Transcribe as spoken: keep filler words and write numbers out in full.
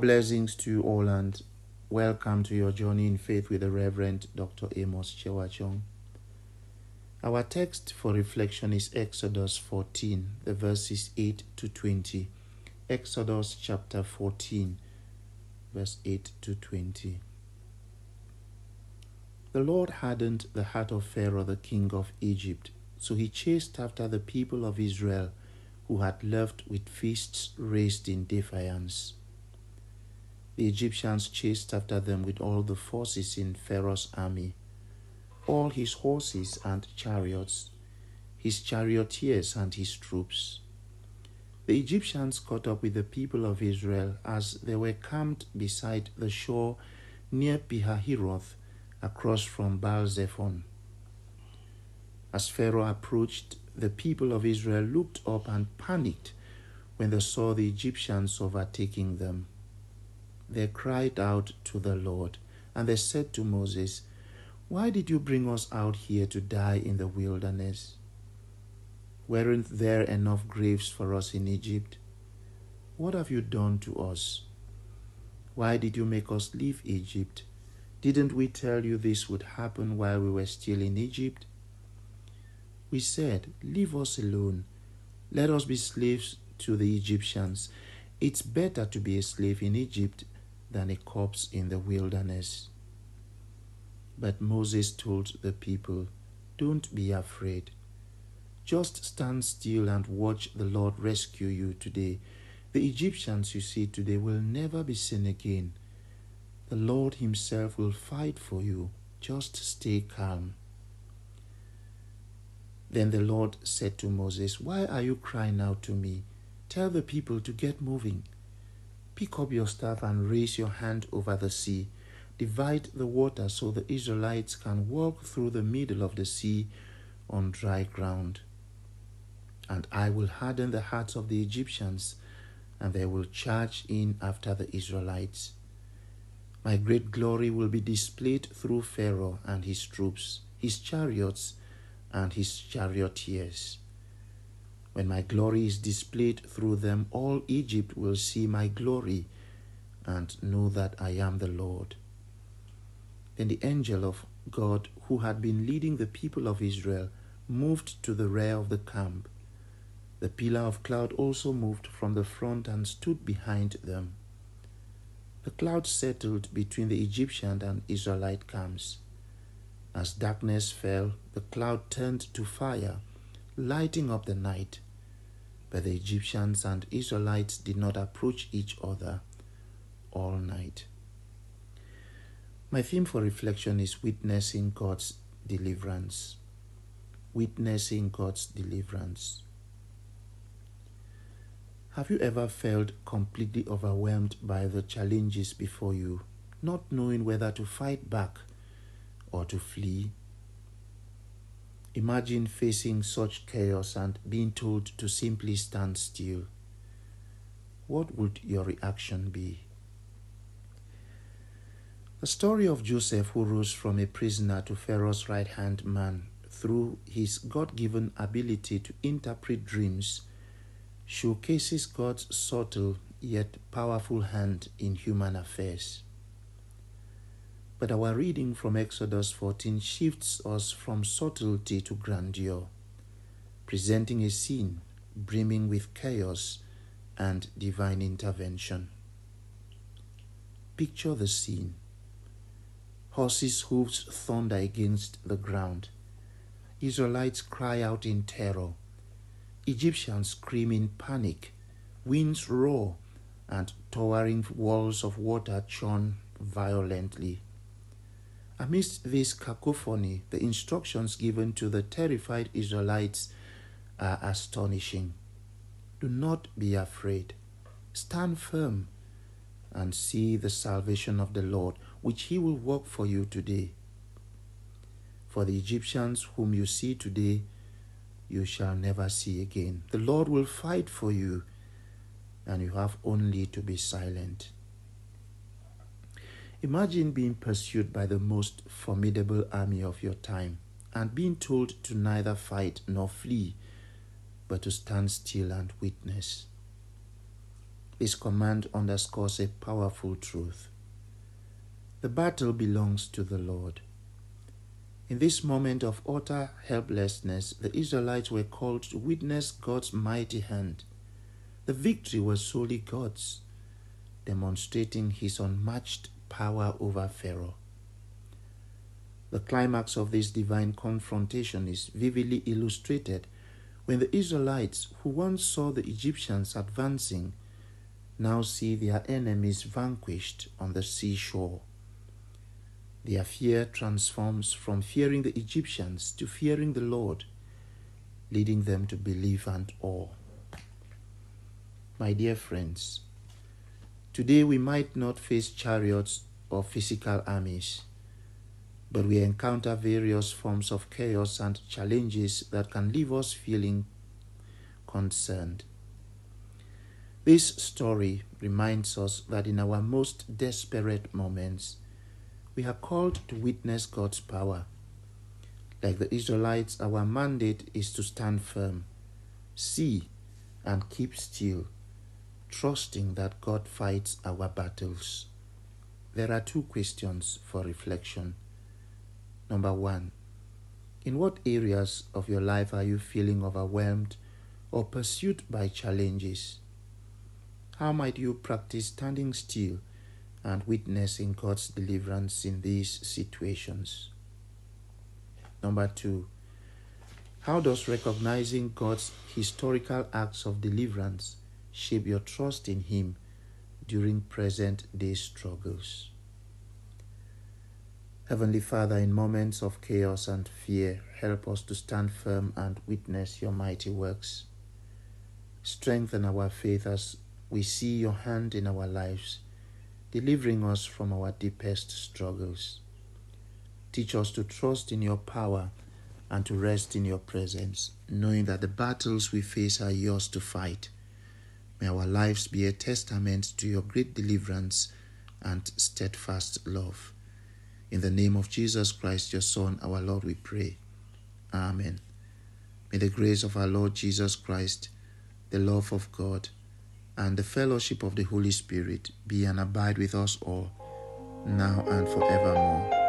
blessings to you all, and welcome to your journey in faith with the Reverend Doctor Amos Chewachong. Our text for reflection is Exodus fourteen, the verses eight to twenty. Exodus chapter fourteen, verse eight to twenty. The Lord hardened the heart of Pharaoh, the king of Egypt, so he chased after the people of Israel, who had left with fists raised in defiance. The Egyptians chased after them with all the forces in Pharaoh's army, all his horses and chariots, his charioteers and his troops. The Egyptians caught up with the people of Israel as they were camped beside the shore near Pihahiroth, across from Baal-zephon. As Pharaoh approached, the people of Israel looked up and panicked when they saw the Egyptians overtaking them. They cried out to the Lord, and they said to Moses, "Why did you bring us out here to die in the wilderness? Weren't there enough graves for us in Egypt? What have you done to us? Why did you make us leave Egypt? Didn't we tell you this would happen while we were still in Egypt? We said, 'Leave us alone. Let us be slaves to the Egyptians. It's better to be a slave in Egypt than a corpse in the wilderness.' But Moses told the people, 'Don't be afraid. Just stand still and watch the Lord rescue you today. The Egyptians you see today will never be seen again. The Lord himself will fight for you. Just stay calm.' Then the Lord said to Moses, 'Why are you crying out to me? Tell the people to get moving. Pick up your staff and raise your hand over the sea. Divide the water so the Israelites can walk through the middle of the sea on dry ground. And I will harden the hearts of the Egyptians, and they will charge in after the Israelites. My great glory will be displayed through Pharaoh and his troops, his chariots and his charioteers. When my glory is displayed through them, all Egypt will see my glory and know that I am the Lord.' Then the angel of God, who had been leading the people of Israel, moved to the rear of the camp. The pillar of cloud also moved from the front and stood behind them. The cloud settled between the Egyptian and Israelite camps. As darkness fell, the cloud turned to fire, lighting up the night. But the Egyptians and Israelites did not approach each other all night." My theme for reflection is witnessing God's deliverance. Witnessing God's deliverance. Have you ever felt completely overwhelmed by the challenges before you, not knowing whether to fight back or to flee? Imagine facing such chaos and being told to simply stand still. What would your reaction be? The story of Joseph, who rose from a prisoner to Pharaoh's right-hand man through his God-given ability to interpret dreams, showcases God's subtle yet powerful hand in human affairs. But our reading from Exodus fourteen shifts us from subtlety to grandeur, presenting a scene brimming with chaos and divine intervention. Picture the scene. Horses' hooves thunder against the ground. Israelites cry out in terror. Egyptians scream in panic. Winds roar, and towering walls of water churn violently. Amidst this cacophony, the instructions given to the terrified Israelites are astonishing. Do not be afraid. Stand firm and see the salvation of the Lord, which he will work for you today. For the Egyptians whom you see today, you shall never see again. The Lord will fight for you, and you have only to be silent. Imagine being pursued by the most formidable army of your time and being told to neither fight nor flee, but to stand still and witness. This command underscores a powerful truth. The battle belongs to the Lord. In this moment of utter helplessness, the Israelites were called to witness God's mighty hand. The victory was solely God's, demonstrating his unmatched power over Pharaoh. The climax of this divine confrontation is vividly illustrated when the Israelites, who once saw the Egyptians advancing, now see their enemies vanquished on the seashore. Their fear transforms from fearing the Egyptians to fearing the Lord, leading them to belief and awe. My dear friends, today we might not face chariots or physical armies, but we encounter various forms of chaos and challenges that can leave us feeling concerned. This story reminds us that in our most desperate moments, we are called to witness God's power. Like the Israelites, our mandate is to stand firm, see and keep still, trusting that God fights our battles. There are two questions for reflection. Number one, in what areas of your life are you feeling overwhelmed or pursued by challenges? How might you practice standing still and witnessing God's deliverance in these situations? Number two, how does recognizing God's historical acts of deliverance shape your trust in him during present-day struggles? Heavenly Father, in moments of chaos and fear, help us to stand firm and witness your mighty works. Strengthen our faith as we see your hand in our lives, delivering us from our deepest struggles. Teach us to trust in your power and to rest in your presence, knowing that the battles we face are yours to fight. May our lives be a testament to your great deliverance and steadfast love. In the name of Jesus Christ, your Son, our Lord, we pray. Amen. May the grace of our Lord Jesus Christ, the love of God, and the fellowship of the Holy Spirit be and abide with us all, now and forevermore.